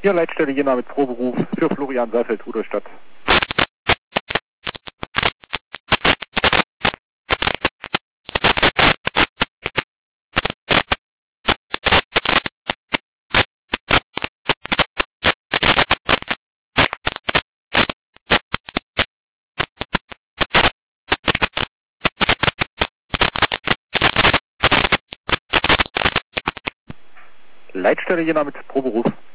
Hier Leitstelle Jena mit Proberuf für Florian Seifeld, Rudolstadt. Leitstelle Jena mit Proberuf.